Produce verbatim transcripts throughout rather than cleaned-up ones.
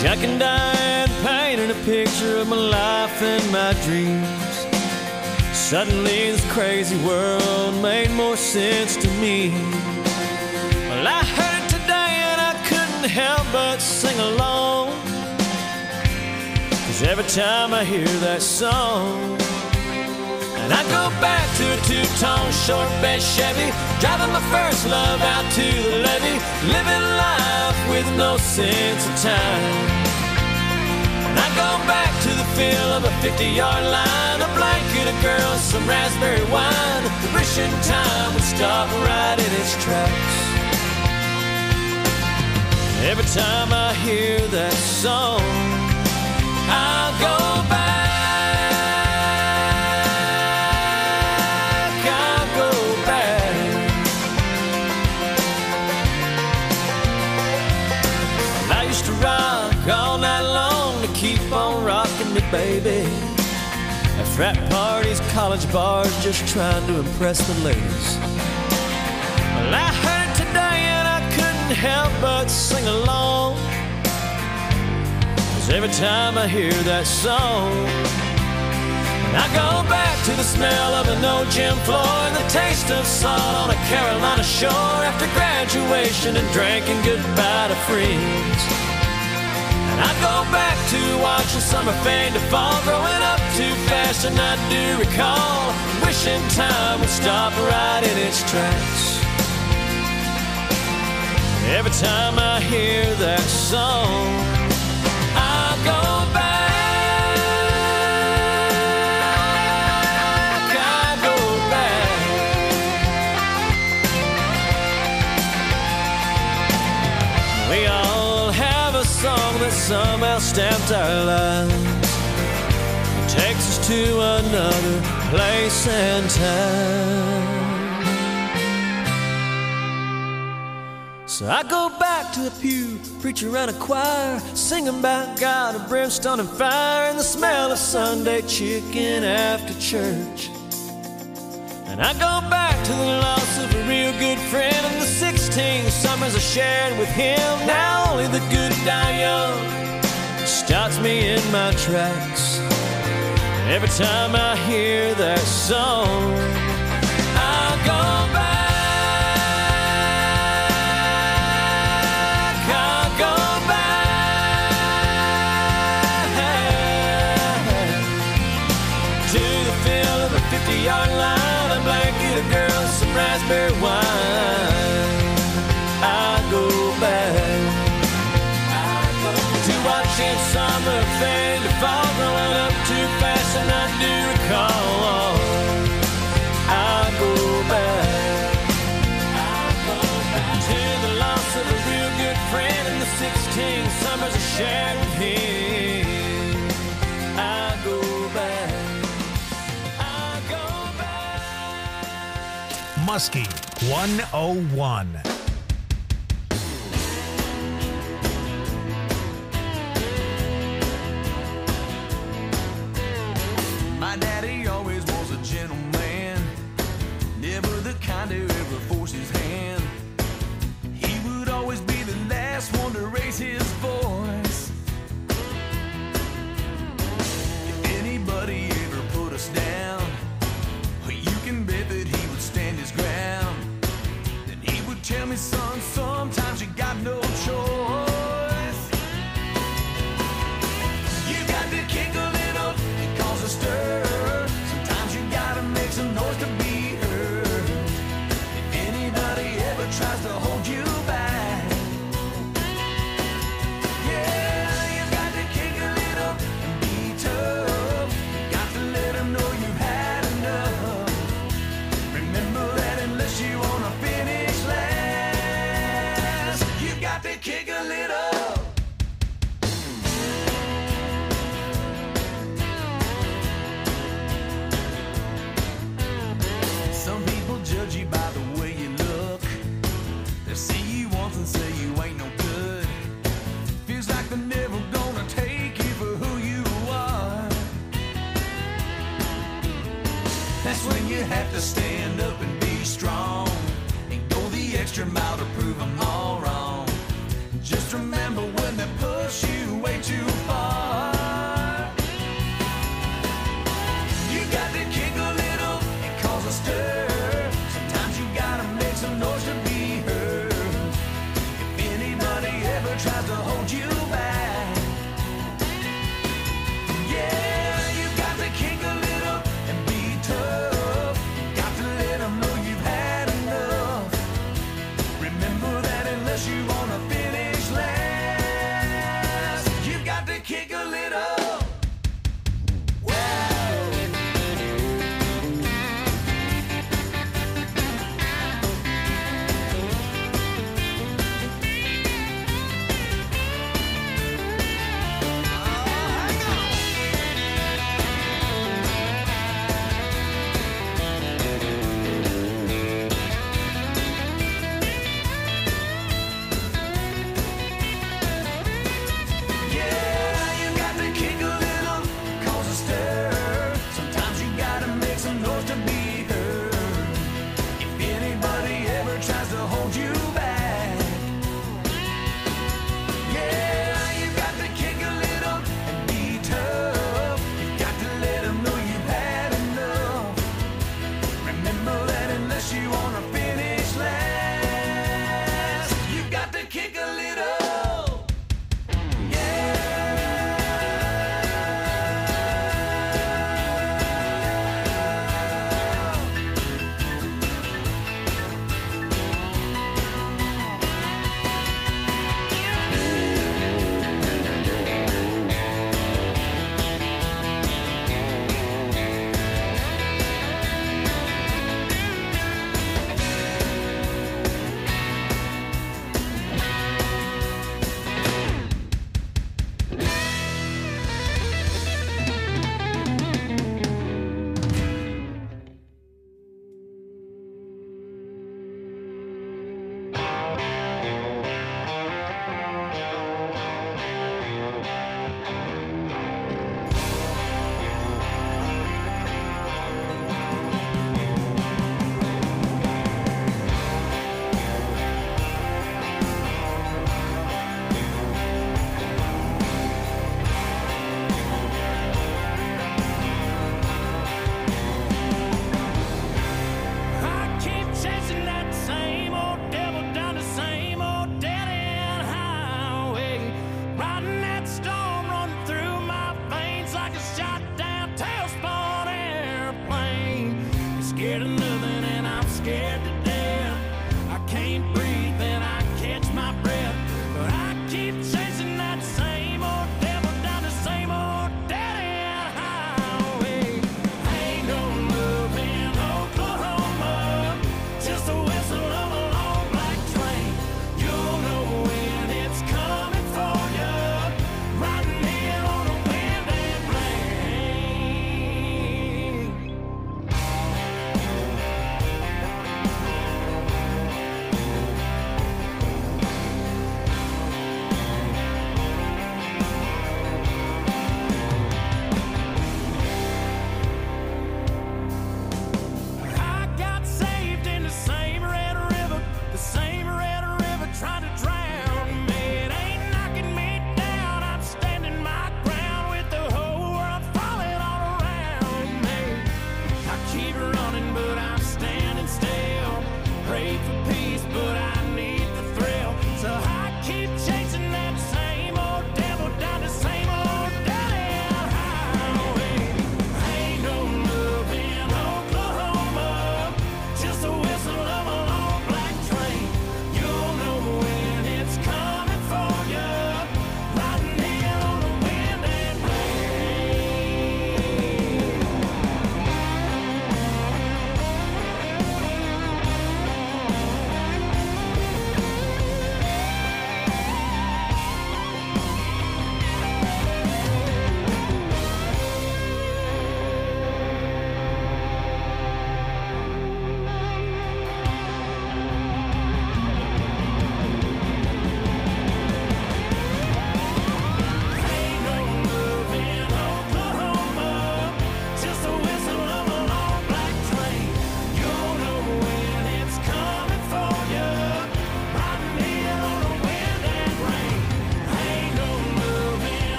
Jack and Diane painted a picture of my life and my dreams. Suddenly this crazy world made more sense to me. Well, I heard it today and I couldn't help but sing along, 'cause every time I hear that song, and I go back to a two-tone short bed Chevy, driving my first love out to the levee, living life with no sense of time. And I go back to the feel of a fifty-yard line, a blanket of girls, some raspberry wine, wishing time would stop right in its tracks. Every time I hear that song, I'll go back. All night long to keep on rocking me, baby. At frat parties, college bars, just trying to impress the ladies. Well, I heard it today and I couldn't help but sing along, 'cause every time I hear that song, and I go back to the smell of an old gym floor and the taste of salt on a Carolina shore after graduation and drinking goodbye to friends. I go back to watching summer fade to fall, growing up too fast and I do recall, wishing time would stop right in its tracks. Every time I hear that song, I go back, I go back. We all have a song that somehow stamped our lives, it takes us to another place and time. So I go back to the pew, preacher and a choir, singing about God and brimstone and fire, and the smell of Sunday chicken after church. And I go back to the loss of a real good friend and the sixteen summers I shared with him. Now only the good die young stops me in my tracks. Every time I hear that song, I go back, I go back to the feel of a fifty-yard line, a blanket of girls, some raspberry wine. I go back to watching summer fade to fall, growing up too fast and I do recall. I go back, I go back to the loss of a real good friend and the sixteen summers I shared with him. I go back, I go back. Muskie one oh one. My daddy always was a gentleman, never the kind to ever force his hand. He would always be the last one to raise his voice. If anybody ever put us down, you can bet that he would stand his ground. Then he would tell me, son, sometimes you got no choice. You got to kick a little and cause a stir. Sometimes you gotta make some noise to be heard. If anybody ever tries to hold you back, yeah, you got to kick a little and be tough. You got to let them know you've had enough. Remember that unless you wanna finish last, you got to kick a little. Some people judge you by the way you look. They see you once and say you ain't no good. Feels like they're never gonna take you for who you are. That's when you have to stand up and be strong and go the extra mile to prove them all wrong. Just remember when they push you away tries to hold you back. Yeah, you got to kick a little and be tough. Got to let them know you've had enough. Remember that unless you wanna finish last, you've got to kick a little.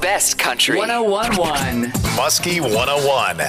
best country. one oh one point one. Muskie one oh one.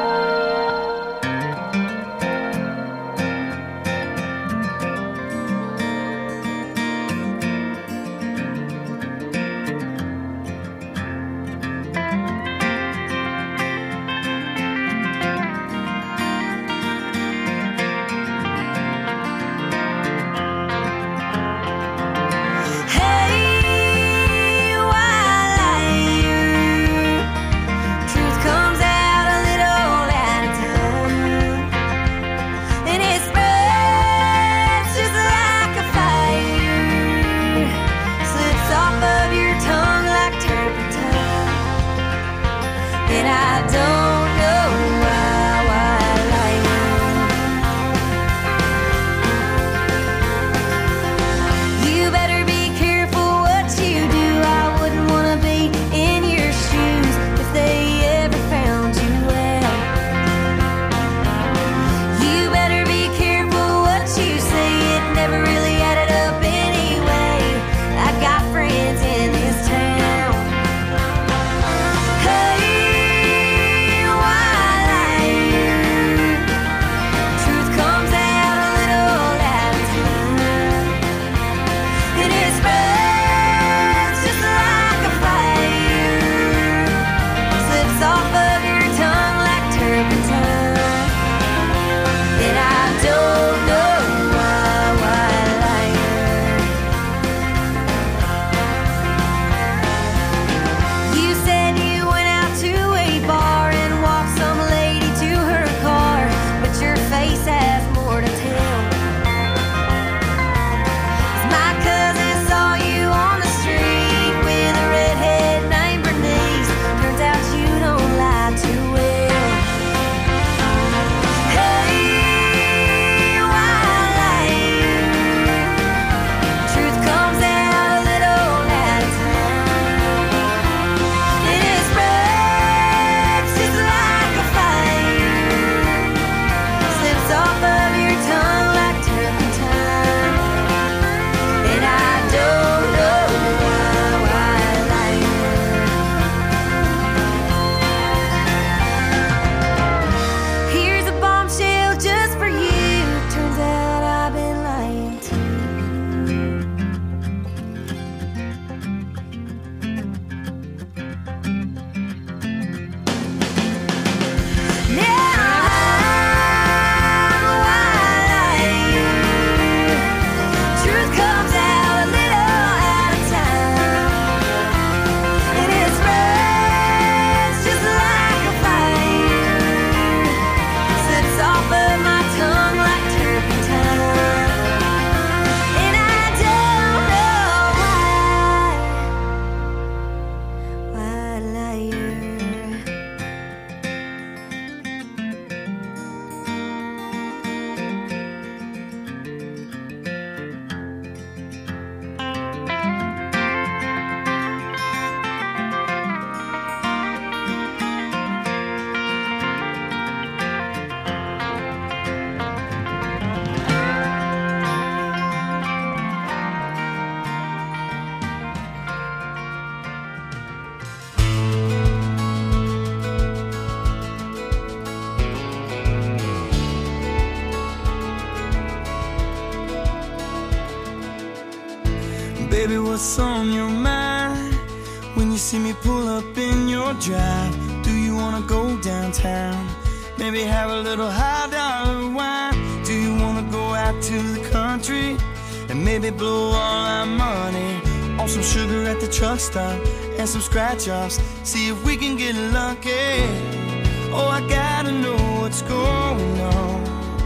Baby, what's on your mind when you see me pull up in your drive? Do you wanna go downtown? Maybe have a little high dollar wine? Do you wanna go out to the country and maybe blow all our money on some sugar at the truck stop and some scratch offs? See if we can get lucky. Oh, I gotta know what's going on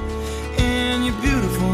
in your beautiful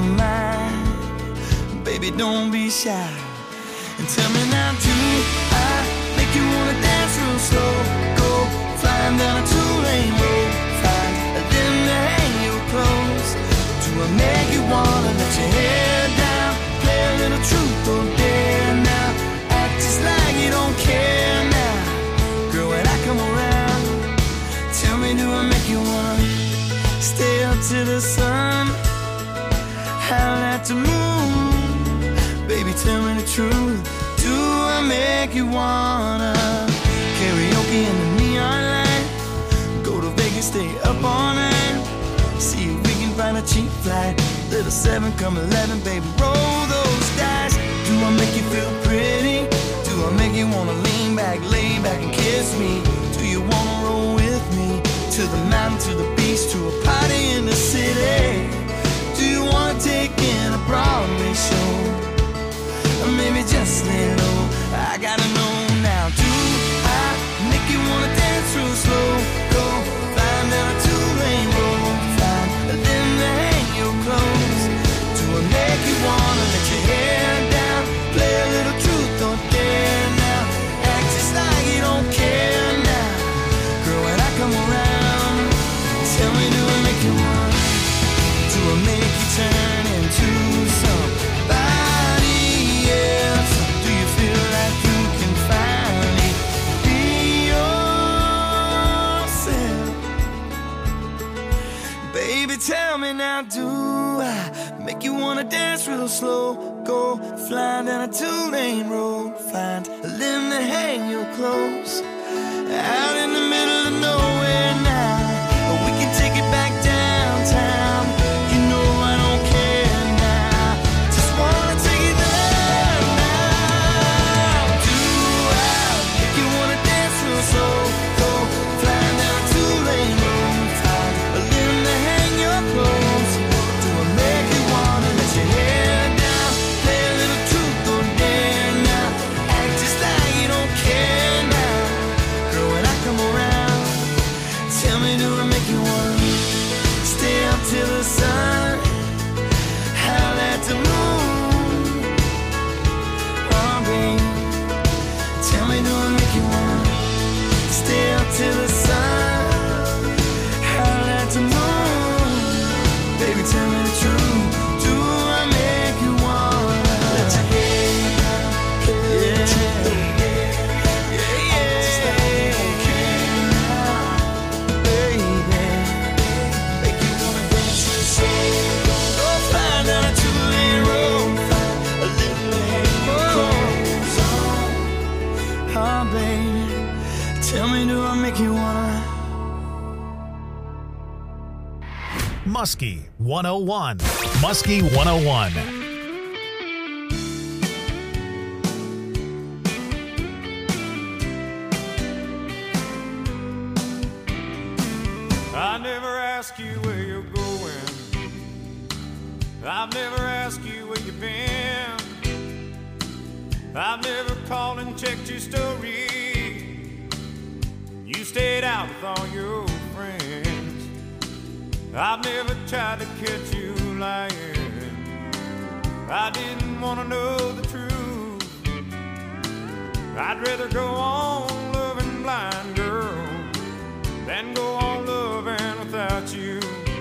mind. Baby, don't be shy. And tell me now, do I make you wanna dance real slow? Go flying down a two-lane road, find them to hang you close. Do I make you wanna let your hair down, play a little truth or dare now? Act just like you don't care now, girl, when I come around. Tell me, do I make you wanna stay up to the sun, howl at the moon? Baby, tell me the truth. Do I make you wanna whiskey in the neon light. Go to Vegas, stay up all night. See if we can find a cheap flight. Little seven, come eleven, baby, roll those dice. Do I make you feel pretty? Do I make you wanna lean back, lay back and kiss me? Do you wanna roll with me? To the mountain, to the beach, to a party in the city? Do you wanna take in a Broadway show? Or maybe just lay low? I gotta know now. Do I make you wanna dance real slow? Go flying down a two-lane road, flying, then hang your clothes. Do I make you wanna let your hair down? Play a little truth or dare now? Act just like you don't care now. Girl, when I come around, tell me, do I make you wanna? Do I make you turn into somebody else? Do you feel like you can finally be yourself? Baby, tell me now, do I make you wanna dance real slow? Go flying down a two-lane road, find a limb to hang your clothes. Out in the middle of nowhere now, or we can take it back downtown. You know I don't care now, just wanna take it there now. Do I make you wanna dance real slow? Go flying down a two-lane road, find a limb to hang your clothes. Do I make you wanna let your hair down? Play a little truth or dare now? Act just like you don't care now. Girl, when I come around, tell me, do I make you wanna stay up till the sun, howl at the moon? Oh, babe, tell me, do I make you wanna stay up till the sun, howl at the moon? Baby, tell me the truth. Do I make you wanna let your hair down? Yeah, yeah, yeah. Baby, make you wanna dance real slow. Go flying down a two-lane road, find a little lane clothes on. Oh, baby, tell me, do I make you wanna? Muskie one oh one. Muskie one oh one. I never ask you where you're going. I've never asked you where you've been. I've never called and checked your story. You stayed out with all your friends. I've never tried to catch you lying. I didn't want to know the truth. I'd rather go on loving blind, girl, than go on loving without you.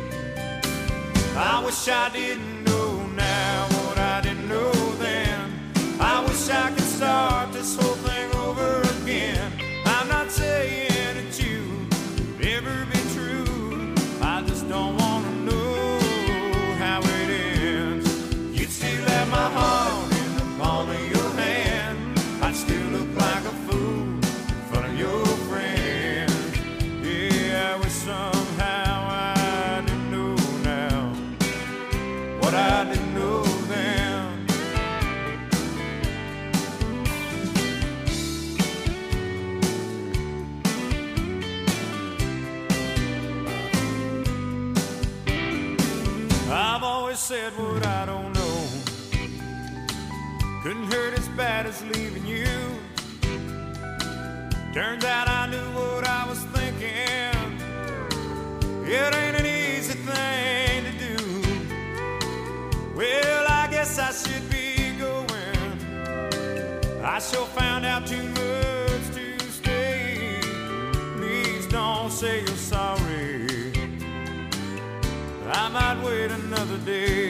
I wish I didn't know now what I didn't know then. I wish I could start this whole thing over again. I'm not saying that you could ever be true. I just don't want to know how it ends. You'd still have my heart in the palm of your hand. I'd still look like a fool in front of your friends. Yeah, I wish somehow I didn't know now what I didn't know then. I've always said what I don't know. Couldn't hurt as bad as leaving you. Turns out I knew what I was thinking. It ain't an easy thing to do. Well, I guess I should be going. I sure found out too much to stay. Please don't say you're sorry. I might wait another day.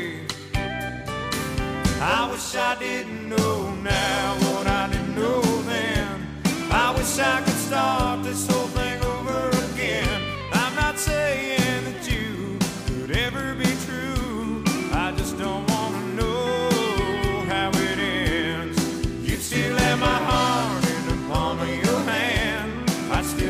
I wish I didn't know now what I didn't know then. I wish I could start this whole thing over again. I'm not saying that you could ever be true. I just don't want to know how it ends. You'd still have my heart in the palm of your hand. I'd still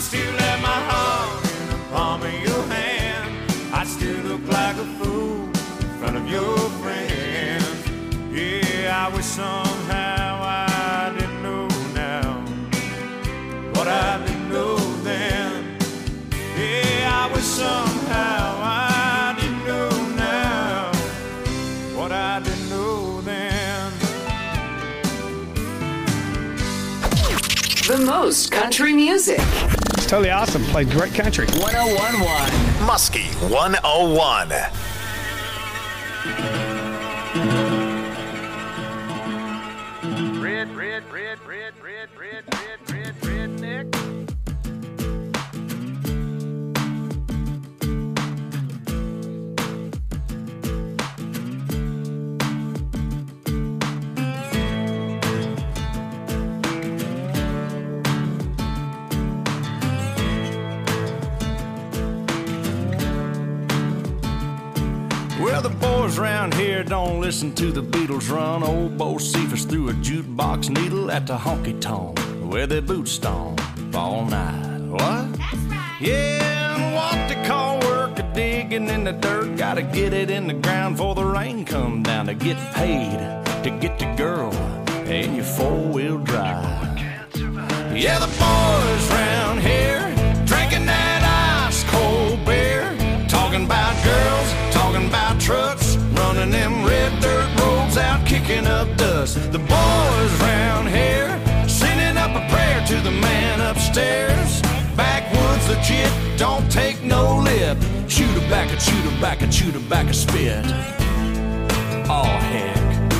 still have my heart in the palm of your hand. I still look like a fool in front of your friends. Yeah, I wish somehow I didn't know now what I didn't know then. Yeah, I wish somehow I didn't know now what I didn't know then. The most country music. It's totally awesome. Played great country. one oh one point one. Muskie one oh one. Red, red, red, red, red, red, red, red, redneck. Well, the boys around here don't listen to the Beatles run. Old Bo Cephas threw a jukebox needle at the honky-tonk where they boot stomp all night. What? That's right. Yeah, and what they call work a digging in the dirt. Gotta get it in the ground before the rain come down to get paid, to get the girl in your four-wheel drive. Yeah, the boys around here drinking that ice-cold beer, talking about girls, talking about trucks, running them red dirt roads out, kicking up dust. The boys round here sending up a prayer to the man upstairs. Backwoods legit, don't take no lip. Shoot her back, a shoot her back, a shoot her back, a spit. Oh heck.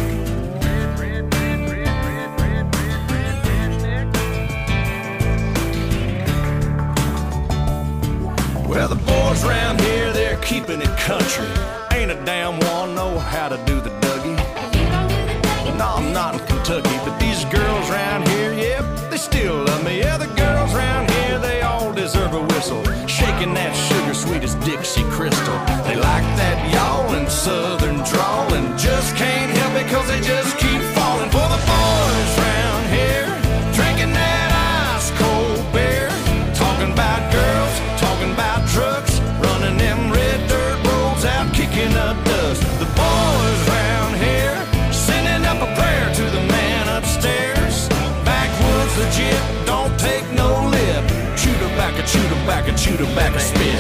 Well, the boys around here, they're keeping it country. Ain't a damn one know how to do the Dougie. No, I'm not in Kentucky, but these girls around here, yep, they still love me. Yeah, the girls around here, they all deserve a whistle. Shaking that sugar sweet as Dixie Crystal. They like that yawling southern drawl and just can't help it cause they just keep falling for the boys around here. Drinking that ice cold beer, talking about girls, talking about trucks, running them red dirt roads out, kicking up dust. The boys round here sending up a prayer to the man upstairs. Backwoods legit, don't take no lip. Shoot her back, a shoot her back, a shoot her back, a spit.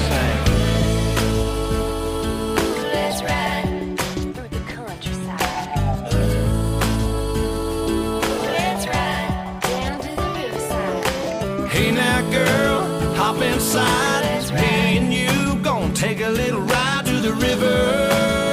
Let's ride through the countryside. Let's ride down to the riverside. Hey now girl, hop inside. Me and you gon' take a little ride to the river.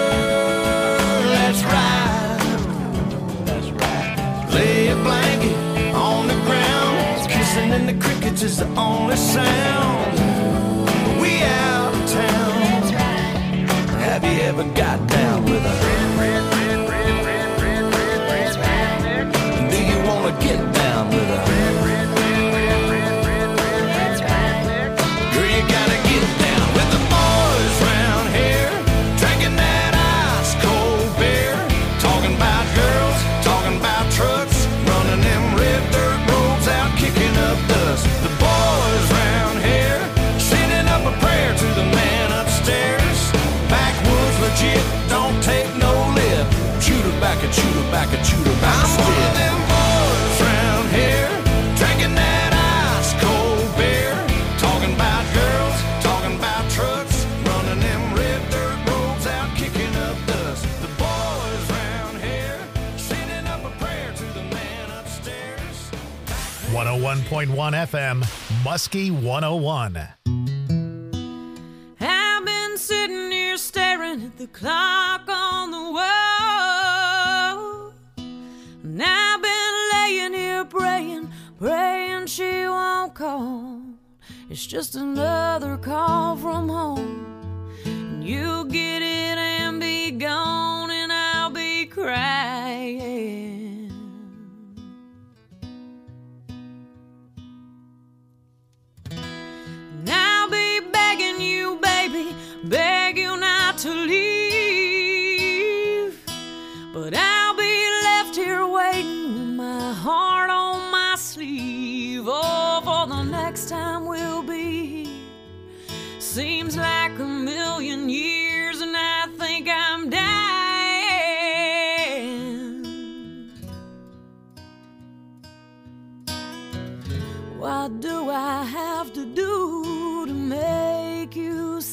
Let's ride. Let's ride. Lay a blanket on the ground. Kissing in the crickets is the only sound. We out of town. Let's ride. Have you ever got down with a red, red, red, red, red, red, red, Let's ride. red? Do you wanna get down with a red, red, red, red, red, red, red? Let's ride. Girl, you gotta get down with the boys round here, drinking that ice cold beer, talking about girls, talking about trucks, running them red dirt roads out, kicking up dust. The boys round here sending up a prayer to the man upstairs. Backwoods legit, don't take no lip. Shoot her back and shoot her back and shoot her back. I'm one of them boys round here, drinking that ice cold beer, talking about girls, talking about trucks, running them red dirt roads out, kicking up dust. The boys round here sending up a prayer to the man upstairs. one oh one point one F M, Muskie one oh one. I've been sitting here staring at the clock on the wall. And I've been laying here praying, praying she won't call. It's just another call from home. And you'll get it and be gone, and I'll be crying. And I'll be begging you, baby, beg you not to leave. But I'll be left here waiting with my heart on my sleeve. Oh, for the next time we'll be Seems like a million years and I think I'm dying. What do I have to do to make you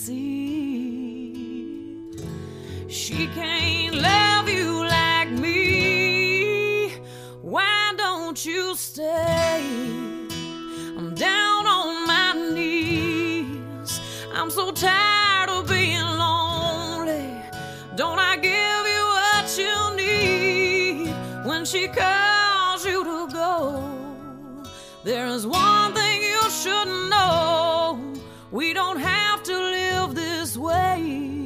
see? She can't love you like me. Why don't you stay? I'm down on my knees. I'm so tired of being lonely. Don't I give you what you need when she calls you to go? There is one thing you should know. We don't have to live this way.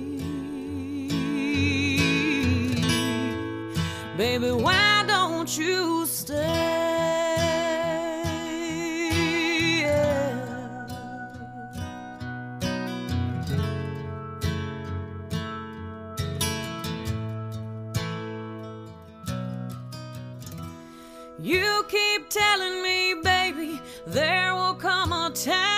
Baby, why don't you stay? You keep telling me, baby, there will come a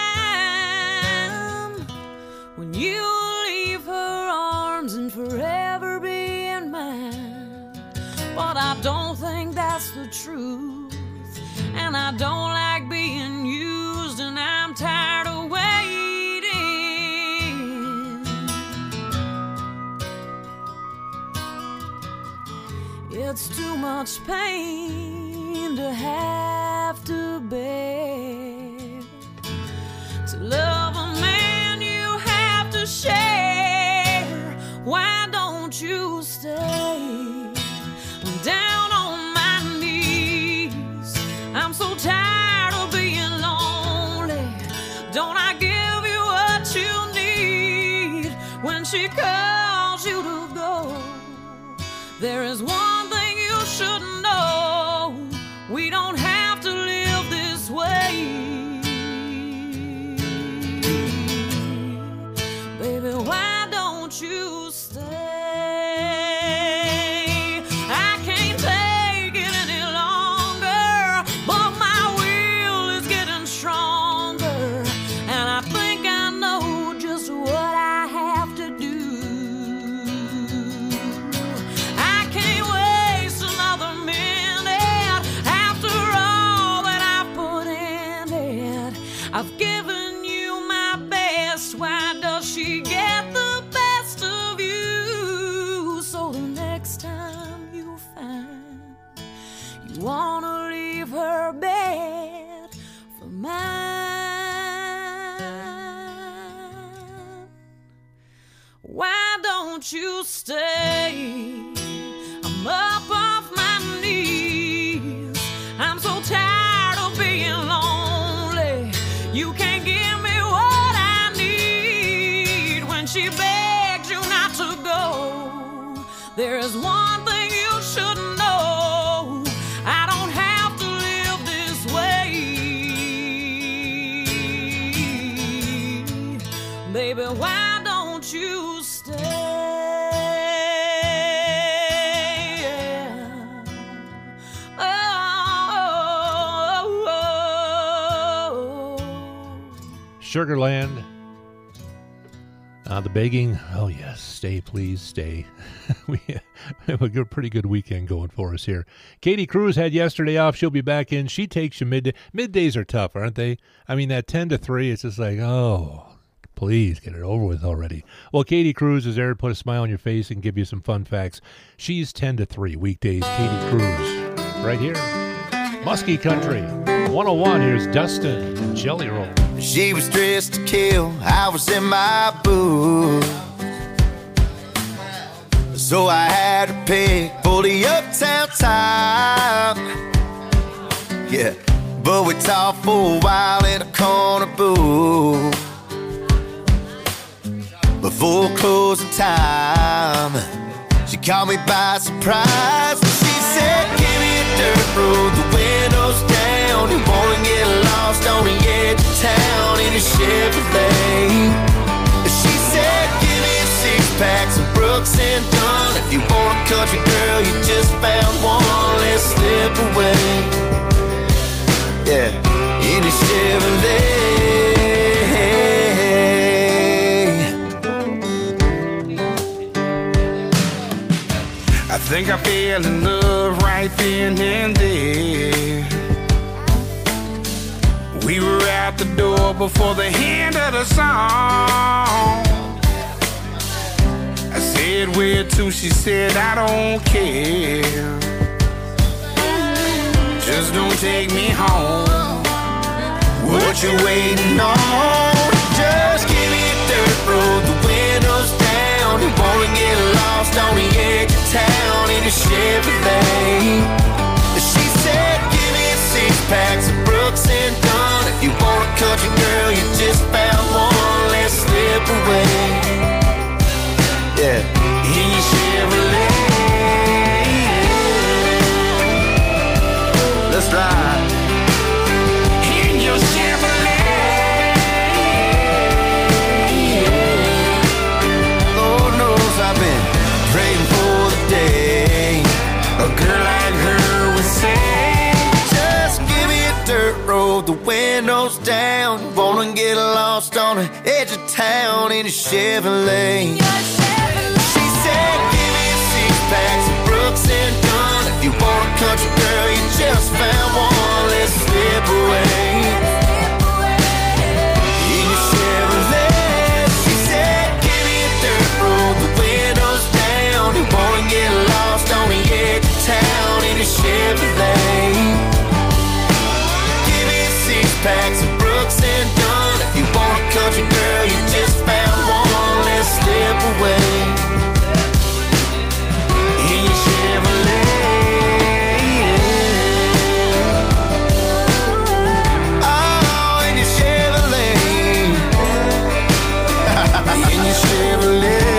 time when you'll leave her arms and forever be in mine. But I don't think that's the truth, and I don't like being used, and I'm tired of waiting. It's too much pain to have to bear. To love a man you have to share. Why don't you stay? I'm down on my knees. I'm so tired of being lonely. Don't I give you what you need when she calls you to go? There is one thing you should know. We don't have to live this way. Baby, why don't you stay? I can't take it any longer, but my will is getting stronger, and I think I know just what I have to do. I can't waste another minute after all that I've put in it. I've given you my best. Why does she get the best of you? So the next time you find you wanna leave her bed for mine, why don't you stay? I'm up off my knees. I'm so tired of being lonely. You can't give me what I need when she begs you not to go. There is one thing you should know. I don't have to live this way. Baby, why don't you stay? Sugarland. Uh, the begging, oh yes, stay, please, stay. We have a good, pretty good weekend going for us here. Katie Cruz had yesterday off. She'll be back in. She takes you midday. Middays are tough, aren't they? I mean, that ten to three, it's just like, oh, please get it over with already. Well, Katie Cruz is there to put a smile on your face and give you some fun facts. She's ten to three weekdays. Katie Cruz, right here. Muskie Country. one oh one, here's Dustin and Jelly Roll. She was dressed to kill, I was in my booth, so I had to pick for the uptown time. Yeah, but we talked for a while in a corner booth before closing time. She caught me by surprise. She said, give me a dirt road, the windows down. You wanna get lost on the edge of town in a Chevrolet. She said, give me a six pack, some Brooks and Dunn. If you want a country girl, you just found one. Let's slip away. Yeah, in a Chevrolet. door before the end of the song. I said, where to? She said, I don't care. Just don't take me home. What you waiting on? Just give me a dirt road, the windows down. You wanna get lost on the edge of town in a Chevrolet. She said, give me six packs of Brooks and Dunn. If you want a country girl, you just found one. Let's slip away. Yeah, in your Chevrolet. Let's ride. In your Chevrolet. Lord knows I've been praying for the day a girl like her would say, just give me a dirt road, the windows down. You wanna get lost on the edge of town in a Chevrolet. She said, give me six packs of Brooks and Dunn. If you want a country girl, you just found one. Let's slip away. In your Chevrolet. She said, give me a dirt road, the windows down. You wanna get lost on the edge of town in a Chevrolet. Give me six packs of Brooks and Dunn. If you want a country girl, you just found one. Let's slip away. In your Chevrolet. Oh, in your Chevrolet. In your Chevrolet.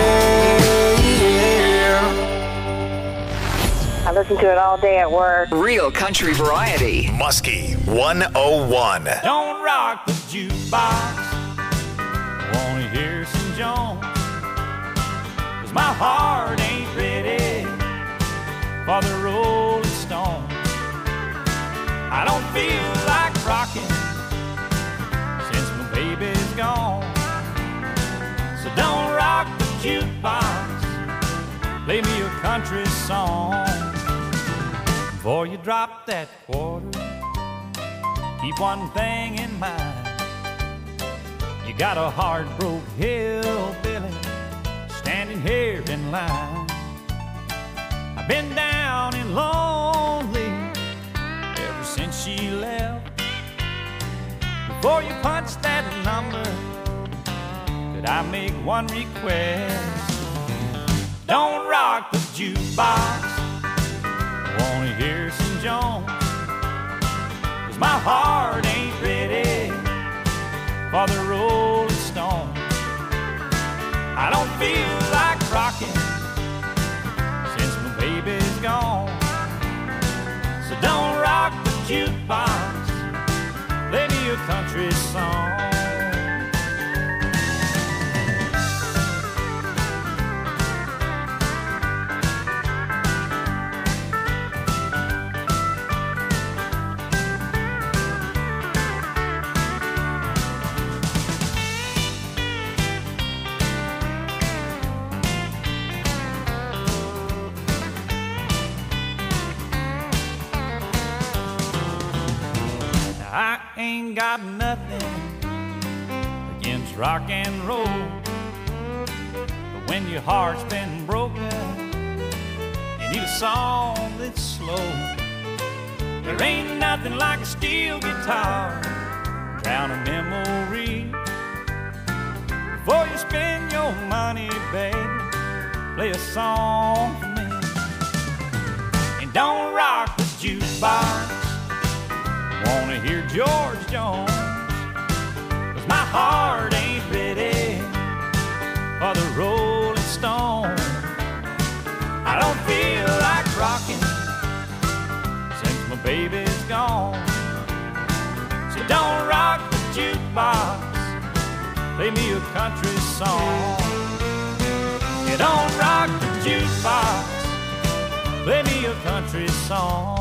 I listen to it all day at work. Real country variety. Muskie one oh one. Don't rock the jukebox. Wanna hear some Jones? 'Cause my heart ain't ready for the Rolling Stones. I don't feel like rocking since my baby's gone. So don't rock the jukebox. Play me a country song. Before you drop that quarter, keep one thing in mind. You got a hard-broke hillbilly standing here in line. I've been down and lonely ever since she left. Before you punch that number, could I make one request? Don't rock the jukebox. Wanna hear some Jones? 'Cause my heart ain't ready for the Rolling Stones. I don't feel like rocking since my baby's gone. So don't rock the jukebox. Play me a country song. I ain't got nothing against rock and roll, but when your heart's been broken, you need a song that's slow. There ain't nothing like a steel guitar, drown a memory. Before you spend your money, baby, play a song for me. And don't rock the jukebox. Wanna hear George Jones? 'Cause my heart ain't ready for the Rolling Stone. I don't feel like rocking since my baby's gone. So don't rock the jukebox. Play me a country song. You don't rock the jukebox. Play me a country song.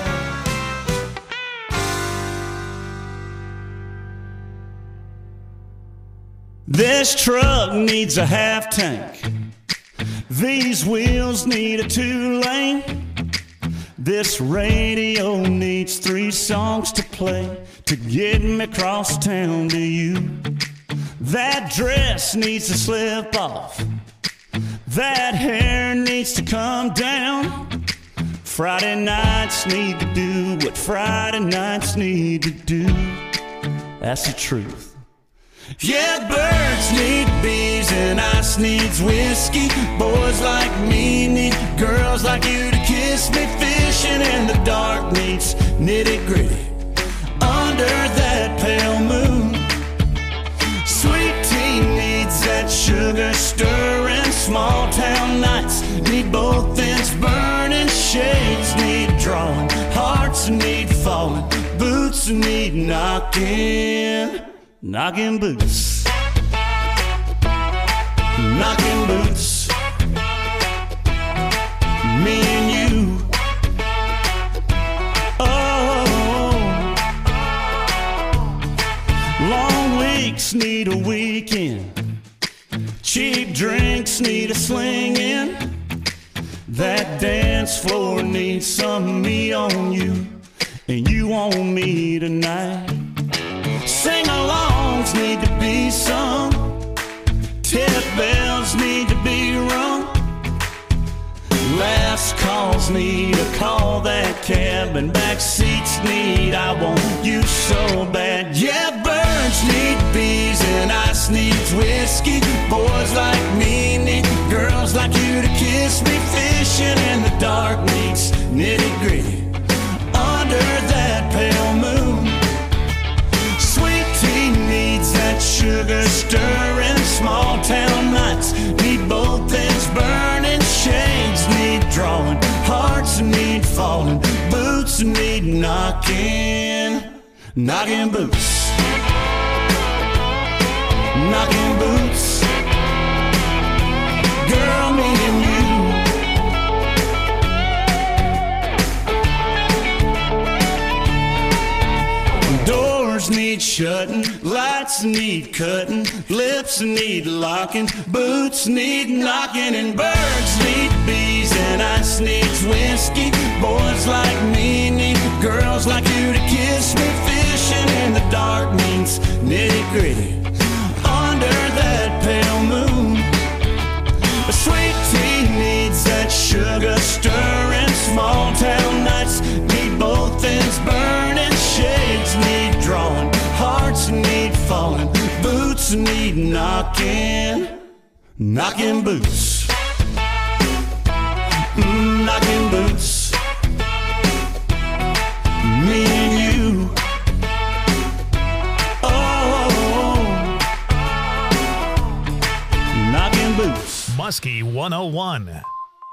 This truck needs a half tank. These wheels need a two-lane. This radio needs three songs to play to get me across town to you. That dress needs to slip off. That hair needs to come down. Friday nights need to do what Friday nights need to do. That's the truth. Yeah, birds need bees and ice needs whiskey. Boys like me need girls like you to kiss me. Fishing in the dark needs nitty gritty under that pale moon. Sweet tea needs that sugar stirring. Small town nights need both ends burning. Shades need drawing, hearts need falling, boots need knocking. Knocking boots, knocking boots, me and you. Oh, long weeks need a weekend. Cheap drinks need a slinging. That dance floor needs some me on you, and you on me tonight. Sing-alongs need to be sung. Tip bells need to be rung. Last calls need to call that cab, and back seats need I want you so bad. Yeah, birds need bees and ice needs whiskey. Boys like me need girls like you to kiss me. Fishing in the dark needs nitty gritty under that pale moon. Sweet tea needs that sugar stirring. Small town nights need both ends burning. Shades need drawing, hearts need falling, boots need knocking. Knocking boots, knocking boots. Girl, me and you. Doors need shutting, lights need cutting, lips need locking, boots need knocking, and birds need bees and ice needs whiskey. Boys like me need girls like you to kiss me. Fishing in the dark means nitty gritty under that pale moon. A sweet tea needs that sugar stirring. Small town nights need both ends burning. Shades need drawing, hearts need falling, boots need knocking. Knocking boots, mm, knocking boots, me and you. Oh, knocking boots. Muskie one oh one.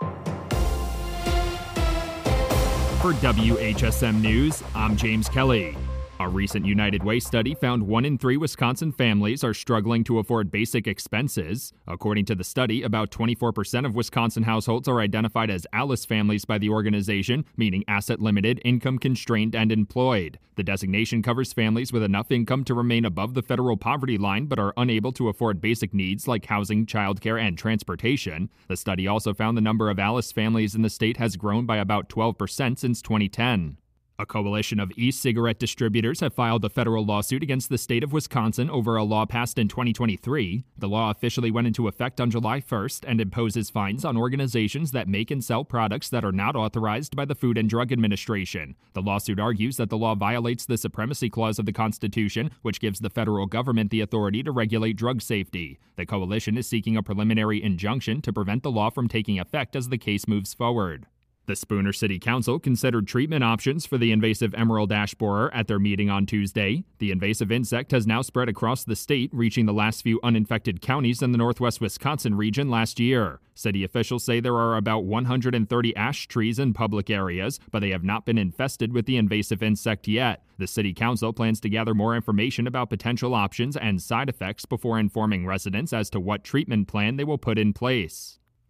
For W H S M News, I'm James Kelly. A recent United Way study found one in three Wisconsin families are struggling to afford basic expenses. According to the study, about twenty-four percent of Wisconsin households are identified as ALICE families by the organization, meaning asset limited, income constrained, and employed. The designation covers families with enough income to remain above the federal poverty line but are unable to afford basic needs like housing, childcare, and transportation. The study also found the number of ALICE families in the state has grown by about twelve percent since twenty ten. A coalition of e-cigarette distributors have filed a federal lawsuit against the state of Wisconsin over a law passed in twenty twenty-three. The law officially went into effect on July first and imposes fines on organizations that make and sell products that are not authorized by the Food and Drug Administration. The lawsuit argues that the law violates the Supremacy Clause of the Constitution, which gives the federal government the authority to regulate drug safety. The coalition is seeking a preliminary injunction to prevent the law from taking effect as the case moves forward. The Spooner City Council considered treatment options for the invasive emerald ash borer at their meeting on Tuesday. The invasive insect has now spread across the state, reaching the last few uninfected counties in the northwest Wisconsin region last year. City officials say there are about one hundred thirty ash trees in public areas, but they have not been infested with the invasive insect yet. The City Council plans to gather more information about potential options and side effects before informing residents as to what treatment plan they will put in place.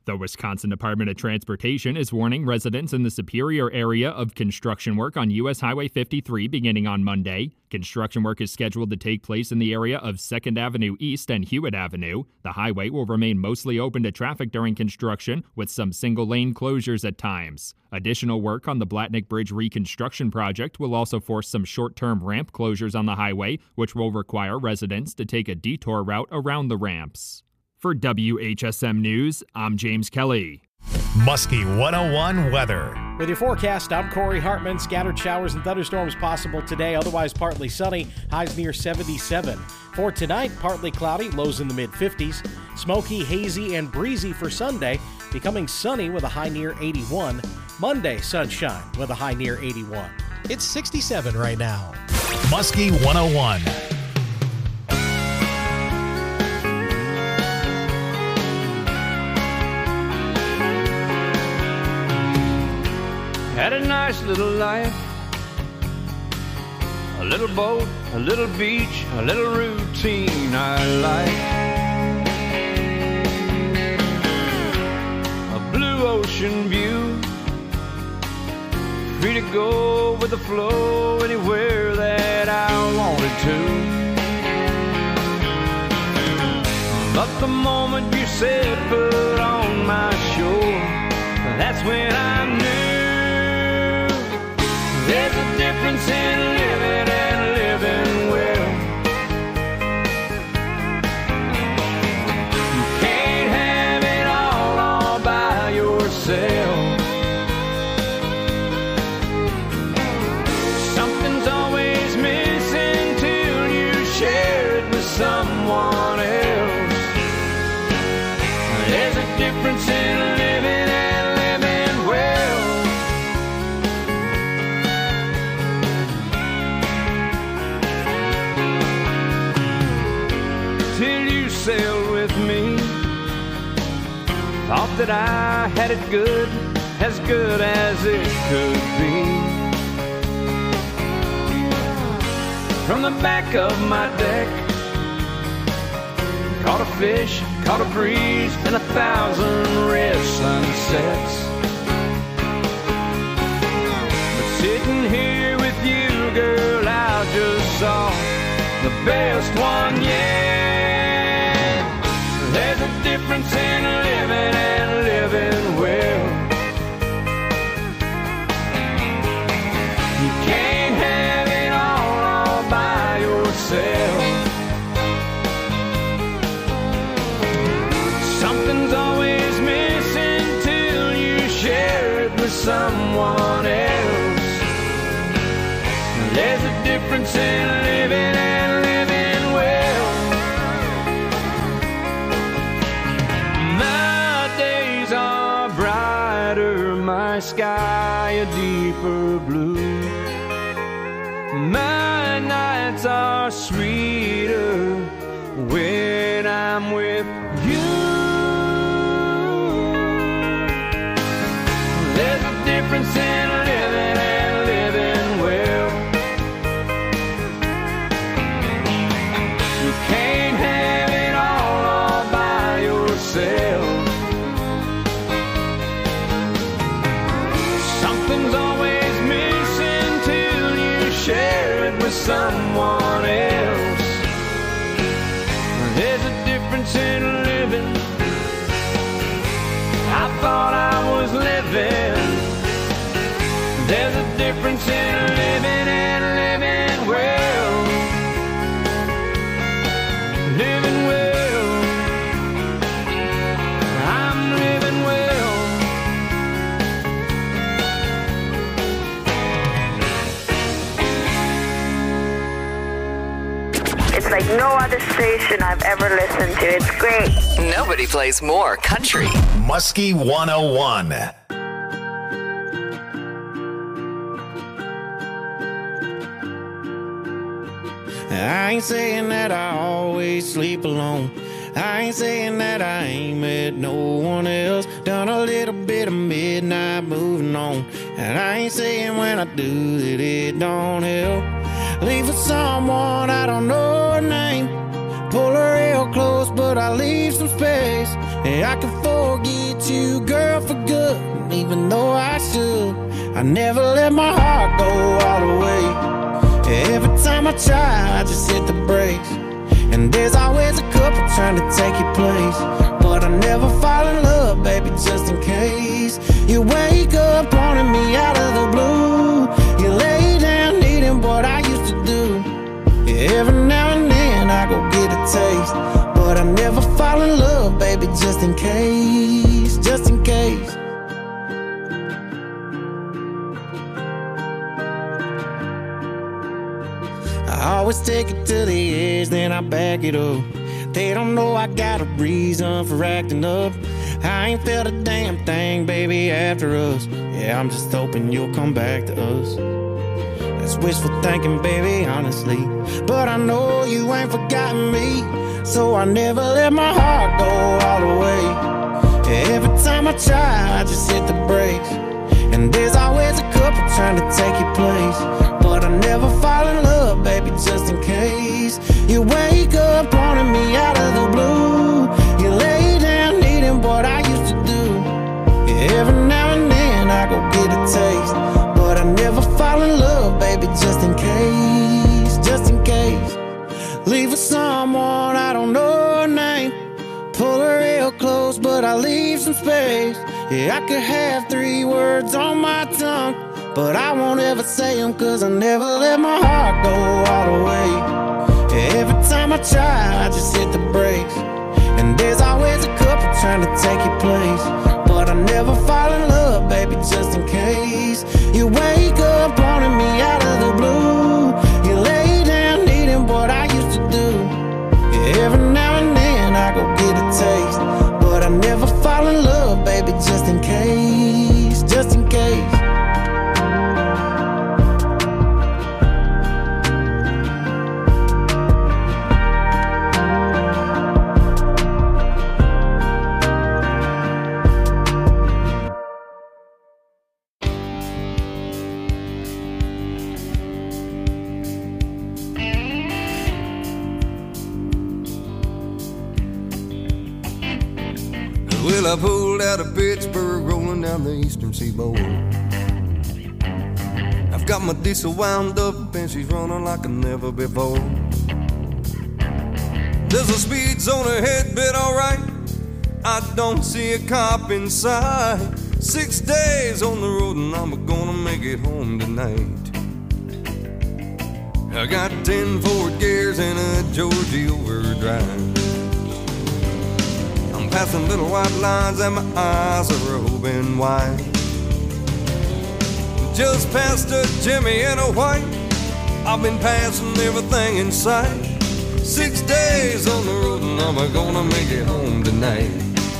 The Wisconsin Department of Transportation is warning residents in the Superior area of construction work on U S Highway fifty-three beginning on Monday. Construction work is scheduled to take place in the area of second Avenue East and Hewitt Avenue. The highway will remain mostly open to traffic during construction, with some single-lane closures at times. Additional work on the Blatnick Bridge reconstruction project will also force some short-term ramp closures on the highway, which will require residents to take a detour route around the ramps. For W H S M News, I'm James Kelly. Muskie one oh one weather. With your forecast, I'm Corey Hartman. Scattered showers and thunderstorms possible today, otherwise partly sunny, highs near seventy-seven. For tonight, partly cloudy, lows in the mid-fifties. Smoky, hazy, and breezy for Sunday, becoming sunny with a high near eighty-one. Monday, sunshine with a high near eighty-one. It's sixty-seven right now. Muskie one oh one. Had a nice little life, a little boat, a little beach, a little routine I like. A blue ocean view, free to go with the flow anywhere that I wanted to. But the moment you said put on my shore, that's when I knew there's a difference in living and living well. You can't have it all all by yourself. Something's always missing till you share it with someone else. There's a difference in living and living well. Sailed with me, thought that I had it good, as good as it could be. From the back of my deck, caught a fish, caught a breeze, and a thousand red sunsets. But sitting here with you, girl, I just saw the best one yet. There's a difference in living and living well. You can't have it all, all by yourself. Something's always missing till you share it with someone else. There's a difference in living and living well. My sky a deeper blue. My nights are sweeter when I'm with you. There's a difference in living and living well. You can't have it all, all by yourself. Something's always missing till you share it with someone else. There's a difference in living. I thought I was living. There's a difference in living and living well. Living well. I'm living well. It's like no other station I've ever listened to. It's great. Nobody plays more country. Muskie one oh one. I ain't saying that I always sleep alone. I ain't saying that I ain't met no one else. Done a little bit of midnight moving on. And I ain't saying when I do that it don't help. Leave with someone I don't know her name. Pull her real close, but I leave some space. And I can forget you, girl, for good. And even though I should, I never let my heart go all the way. Every time I try, I just hit the brakes. And there's always a couple trying to take your place. But I never fall in love, baby, just in case. You wake up wanting me out of the blue. You lay down needing what I used to do. Every now and then I go get a taste. But I never fall in love, baby, just in case. Just in case. I always take it to the edge, then I back it up. They don't know I got a reason for acting up. I ain't felt a damn thing, baby, after us. Yeah, I'm just hoping you'll come back to us. That's wishful thinking, baby, honestly. But I know you ain't forgotten me. So I never let my heart go all the way. Every time I try, I just hit the brakes. And there's always a couple trying to take your place. But I never fall in love, baby, just in case. You wake up wanting me out of the blue. You lay down needing what I used to do. Every now and then I go get a taste. But I never fall in love, baby, just in case. Just in case. Leave with someone, I don't know her name. Pull her real close, but I leave some space. Yeah, I could have three words on my tongue, but I won't ever say them, cause I never let my heart go all the way. Every time I try, I just hit the brakes. And there's always a couple trying to take your place. But I never fall in love, baby, just in case. You wake up wanting me out of the blue. You lay down needing what I used to do. Every now and then I go get a taste. But I never fall in love, baby, just in case. Just in case. Well, I pulled out of Pittsburgh, rolling down the eastern seaboard. I've got my diesel wound up and she's running like a never before. There's a speed zone ahead, but alright, I don't see a cop in sight. Six days on the road and I'm gonna make it home tonight. I got ten forward gears and a Georgie overdrive. Passing little white lines and my eyes are open wide. Just past a Jimmy and a white, I've been passing everything in sight. Six days on the road and I'm gonna make it home tonight.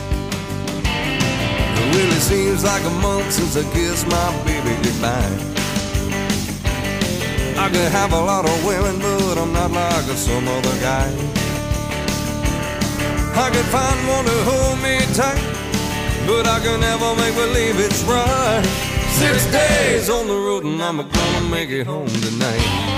It really seems like a month since I kissed my baby goodbye. I could have a lot of women, but I'm not like some other guy. I could find one to hold me tight, but I can never make believe it's right. Six days on the road and I'm gonna make it home tonight.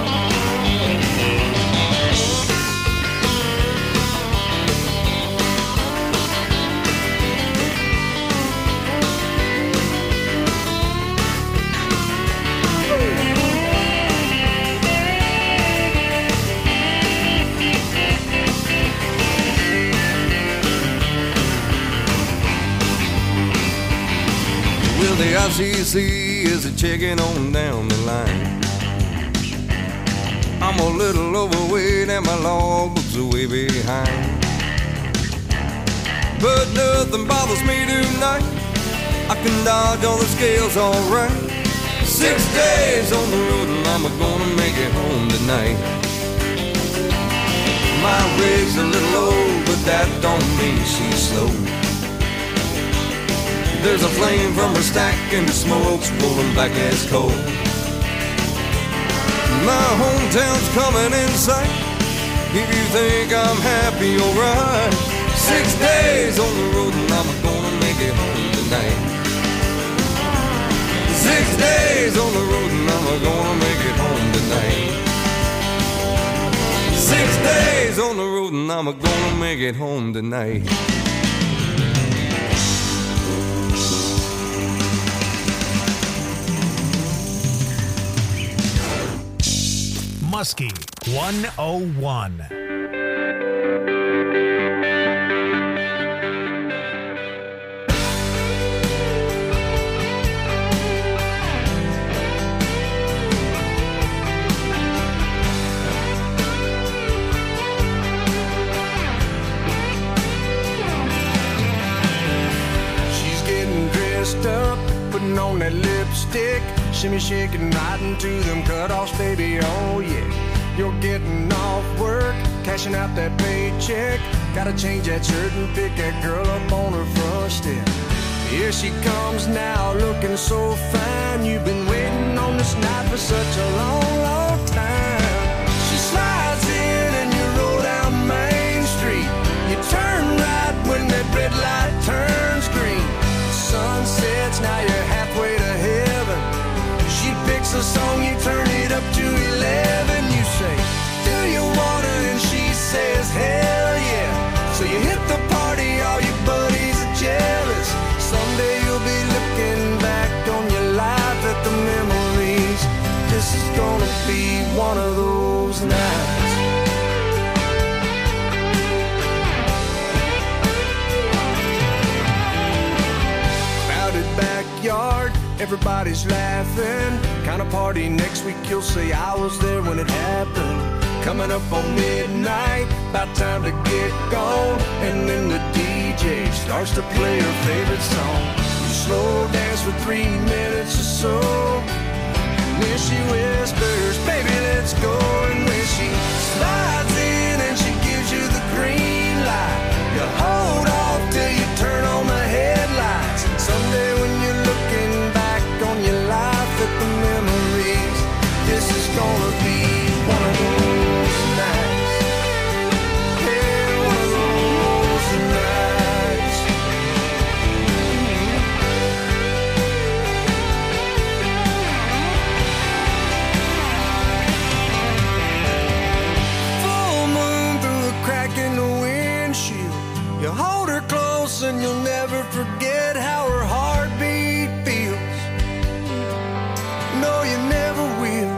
The I C C is a checking on down the line. I'm a little overweight and my logbook's are way behind. But nothing bothers me tonight. I can dodge all the scales alright. Six days on the road and I'm gonna make it home tonight. My rig's a little old, but that don't mean she's slow. There's a flame from her stack and the smoke's pulling back as coal. My hometown's coming in sight. If you think I'm happy, alright. Six days on the road and I'm gonna make it home tonight. Six days on the road and I'm gonna make it home tonight. Six days. days on the road and I'm gonna make it home tonight. Muskie one oh one. Up, putting on that lipstick, shimmy shaking right into them cutoffs, baby. Oh yeah, you're getting off work, cashing out that paycheck. Gotta change that shirt and pick that girl up on her front step. Here she comes now, looking so fine. You've been waiting on this night for such a long, long time. She slides in and you roll down Main Street. You turn right when that red light turns green. Sun sets, now you're halfway to heaven. She picks a song, you turn it up to eleven. You say, do you wanna? And she says, hell yeah. So you hit the party, all your buddies are jealous. Someday you'll be looking back on your life at the memories. This is gonna be one of those nights. Backyard, everybody's laughing. Kind of party next week, you'll say I was there when it happened. Coming up on midnight, about time to get gone. And then the D J starts to play her favorite song. You slow dance for three minutes or so, and then she whispers, baby, let's go. And when she slides in and she gives you the green light, you hold off till you turn on the headlights. Someday when you're looking back on your life at the memories, this is gonna be one of those nights. Yeah, one of those nights. Full moon through the crack in the windshield. You hold her close and you'll never forget how her heartbeat feels. No, you never will.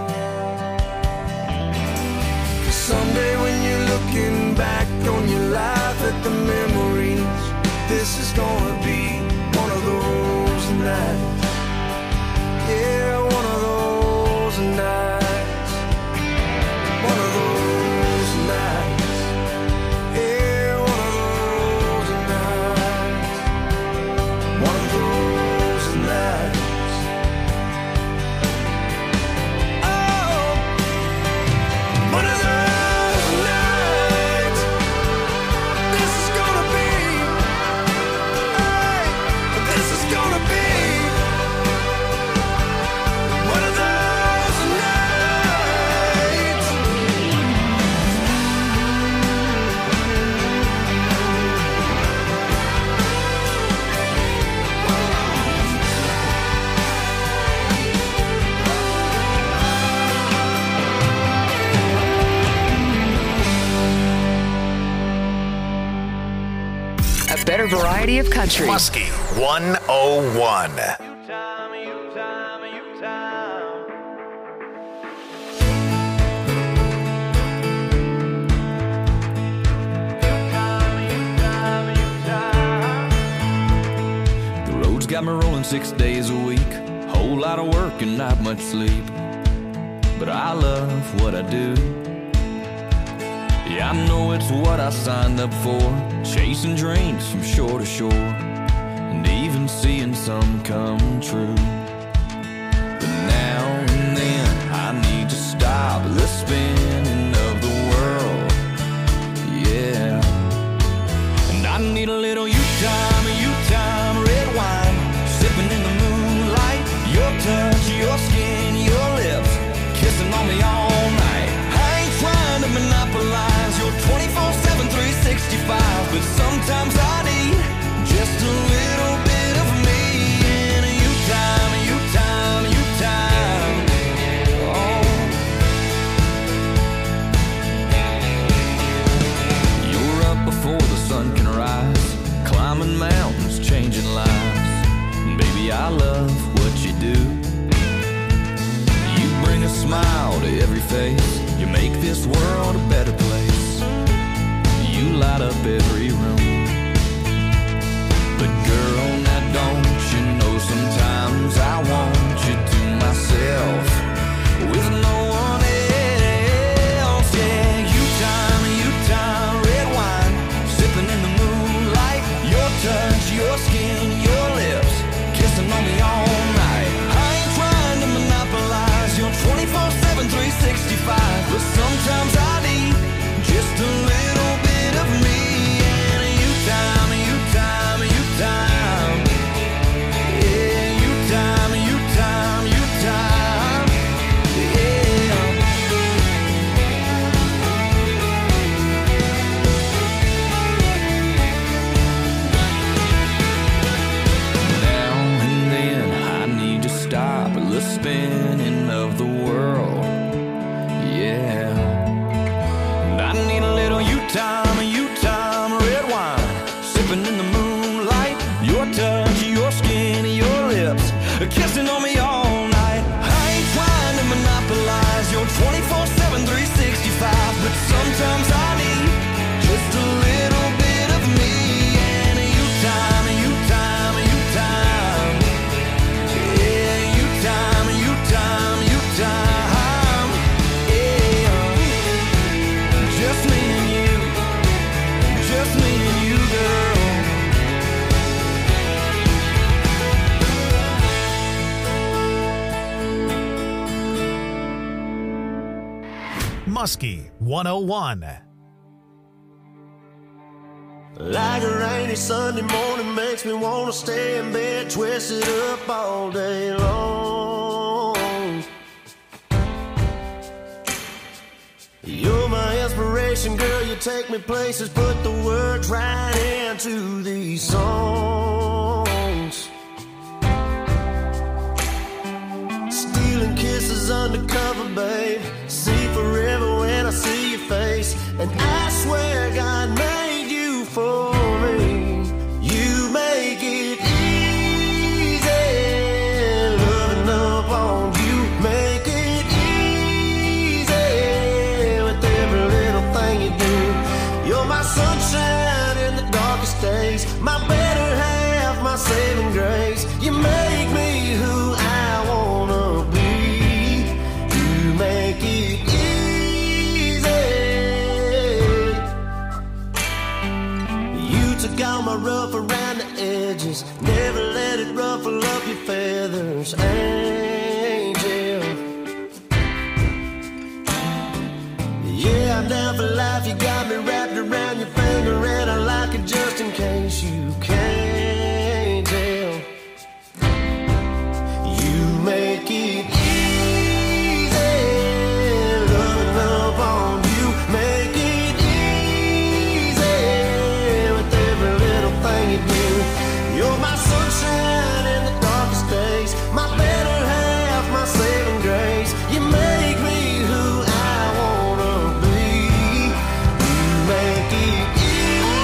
'Cause someday when you're looking back on your life at the memories, this is gonna be one of those nights. Yeah, one of those nights. One of those nights. Yeah, one of those nights. One of those nights. Oh, one of those nights. This is gonna be, hey, this is gonna be one of those nights. A better variety of country. Muskie one oh one. The road's got me rolling six days a week. Whole lot of work and not much sleep. But I love what I do. Yeah, I know it's what I signed up for. Chasing dreams from shore to shore, and even seeing some come true. But now and then I need to stop the spinning of the world. Yeah. And I need a little you time, you time, red wine, sipping in the moonlight. Your touch, your skin, your lips, kissing on me all night. I ain't trying to monopolize your twenty-four seven, three sixty-five, but sometimes I need just a little bit of me. And you time, you time, you time. Oh. sun can rise, climbing mountains, changing lives. And baby, I love what you do. You bring a smile to every face. You make this world a better place. You light up every room. But girl, now don't you know sometimes I want you to myself with no one else. Yeah, you time, you time, red wine, sipping in the moonlight. Your touch, your skin, your lips, kissing on me all night. I ain't trying to monopolize your twenty-four seven, three sixty-five, but sometimes I need just a little bit of me. And you time, you time, you time. Yeah, you time, you time, you time. Yeah. Now and then I need to stop the spinning of the world. Yeah. And I need a little you time, you time, red wine, sipping in the moonlight. Your touch, your skin, your lips, kissing on me all night. I ain't trying to monopolize your twenty-four seven, three sixty-five, but sometimes I need just a little bit of me. And you time, you time, you time. Yeah, you time, you time, you time. Yeah, just me and you, just me and you, girl. Muskie one oh one. Like a rainy Sunday morning makes me want to stay in bed, twisted up all day long. You're my inspiration, girl, you take me places, put the words right into these songs. Stealing kisses undercover, babe. See forever when I see your face. And I swear God made you for me. You make it easy, loving up on you. Make it easy with every little thing you do. You're my sunshine in the darkest days, my better half, my saving grace. You make me who I wanna be. You make it easy. You took all my rough around the edges, never let it ruffle up your feathers, angel. Yeah, I'm down for life, you got me wrapped around your finger, and I like it just in case you can't tell. You make it easy, loving up on you. Make it easy with every little thing you do. You're my sunshine in the darkest days, my better half, my saving grace. You make me who I wanna be. You make it easy.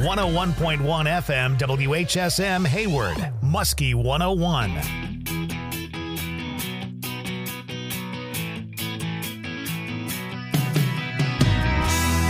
one oh one point one F M W H S M Hayward, Muskie one oh one.